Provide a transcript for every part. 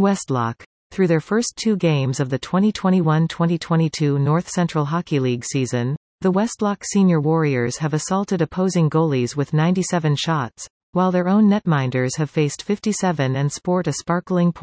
Westlock. Through their first 2 games of the 2021-2022 North Central Hockey League season, the Westlock Senior Warriors have assaulted opposing goalies with 97 shots, while their own netminders have faced 57 and sport a sparkling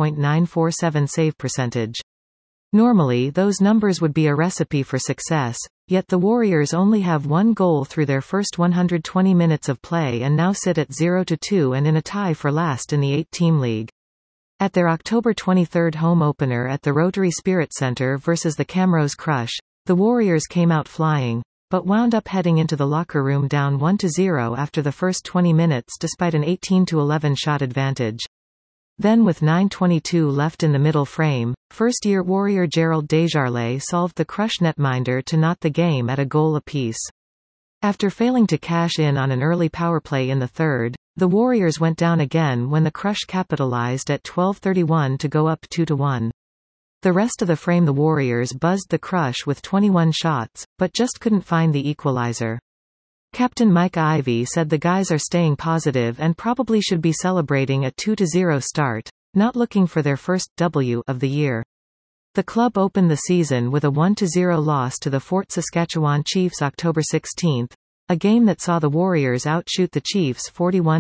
.947 save percentage. Normally those numbers would be a recipe for success, yet the Warriors only have 1 goal through their first 120 minutes of play and now sit at 0-2 and in a tie for last in the 8-team league. At their October 23 home opener at the Rotary Spirit Center versus the Camrose Crush, the Warriors came out flying, but wound up heading into the locker room down 1-0 after the first 20 minutes despite an 18-11 shot advantage. Then with 9:22 left in the middle frame, first-year Warrior Gerald Desjardins solved the Crush netminder to knot the game at a goal apiece. After failing to cash in on an early power play in the third, the Warriors went down again when the Crush capitalized at 12:31 to go up 2-1. The rest of the frame the Warriors buzzed the Crush with 21 shots, but just couldn't find the equalizer. Captain Mike Ivey said the guys are staying positive and probably should be celebrating a 2-0 start, not looking for their first W of the year. The club opened the season with a 1-0 loss to the Fort Saskatchewan Chiefs October 16, a game that saw the Warriors outshoot the Chiefs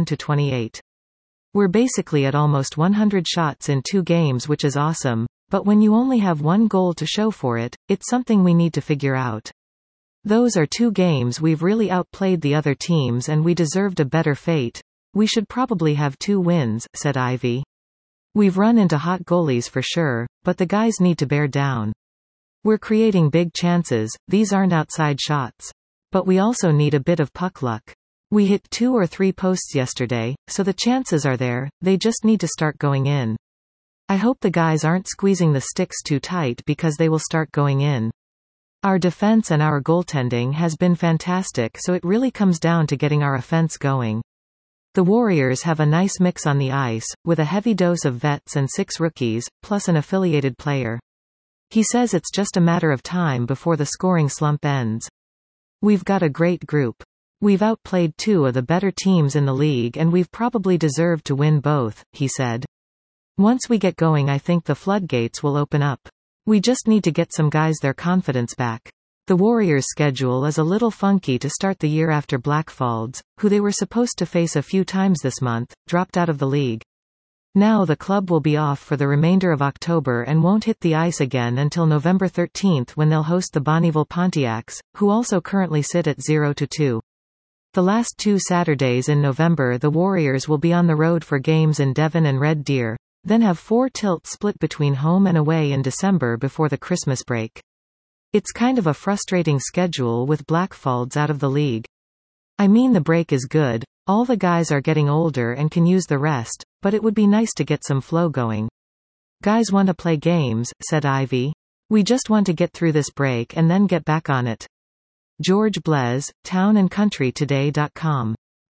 41-28. We're basically at almost 100 shots in 2 games, which is awesome, but when you only have 1 goal to show for it, it's something we need to figure out. Those are 2 games we've really outplayed the other teams and we deserved a better fate. We should probably have 2 wins, said Ivey. We've run into hot goalies for sure, but the guys need to bear down. We're creating big chances, these aren't outside shots. But we also need a bit of puck luck. We hit 2 or 3 posts yesterday, so the chances are there, they just need to start going in. I hope the guys aren't squeezing the sticks too tight because they will start going in. Our defense and our goaltending has been fantastic, so it really comes down to getting our offense going. The Warriors have a nice mix on the ice, with a heavy dose of vets and 6 rookies, plus an affiliated player. He says it's just a matter of time before the scoring slump ends. We've got a great group. We've outplayed 2 of the better teams in the league and we've probably deserved to win both, he said. Once we get going I think the floodgates will open up. We just need to get some guys their confidence back. The Warriors' schedule is a little funky to start the year after Blackfalds, who they were supposed to face a few times this month, dropped out of the league. Now the club will be off for the remainder of October and won't hit the ice again until November 13 when they'll host the Bonnyville Pontiacs, who also currently sit at 0-2. The last 2 Saturdays in November the Warriors will be on the road for games in Devon and Red Deer, then have 4 tilts split between home and away in December before the Christmas break. It's kind of a frustrating schedule with Blackfalds out of the league. I mean the break is good, all the guys are getting older and can use the rest, but it would be nice to get some flow going. Guys want to play games, said Ivey. We just want to get through this break and then get back on it. George Blez, townandcountrytoday.com